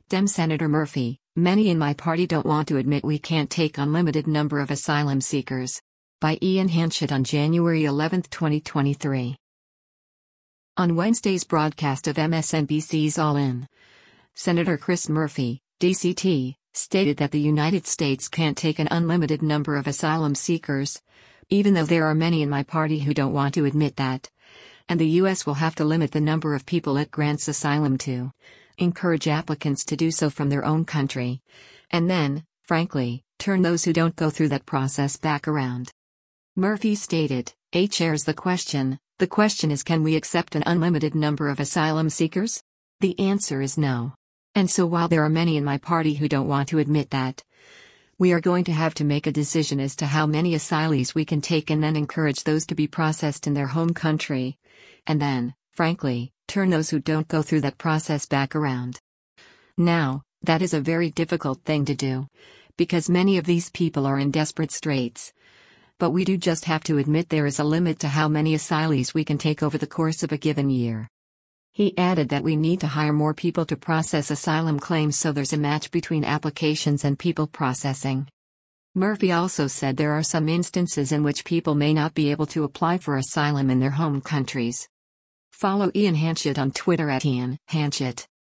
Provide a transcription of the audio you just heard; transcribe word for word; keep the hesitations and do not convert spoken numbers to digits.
Dem Senator Murphy, many in my party don't want to admit we can't take unlimited number of asylum seekers. By Ian Hanchett on January eleventh twenty twenty-three. On Wednesday's broadcast of M S N B C's All In, Senator Chris Murphy, D C T, stated that the United States can't take an unlimited number of asylum seekers, even though there are many in my party who don't want to admit that. And the U S will have to limit the number of people it grants asylum to, encourage applicants to do so from their own country, and then, frankly, turn those who don't go through that process back around. Murphy stated, "H here's the question, the question is, can we accept an unlimited number of asylum seekers? The answer is no. And so while there are many in my party who don't want to admit that, we are going to have to make a decision as to how many asylees we can take and then encourage those to be processed in their home country, and then, frankly, turn those who don't go through that process back around." Now, that is a very difficult thing to do, because many of these people are in desperate straits. But we do just have to admit there is a limit to how many asylees we can take over the course of a given year. He added that we need to hire more people to process asylum claims so there's a match between applications and people processing. Murphy also said there are some instances in which people may not be able to apply for asylum in their home countries. Follow Ian Hanchett on Twitter at Ian Hanchett.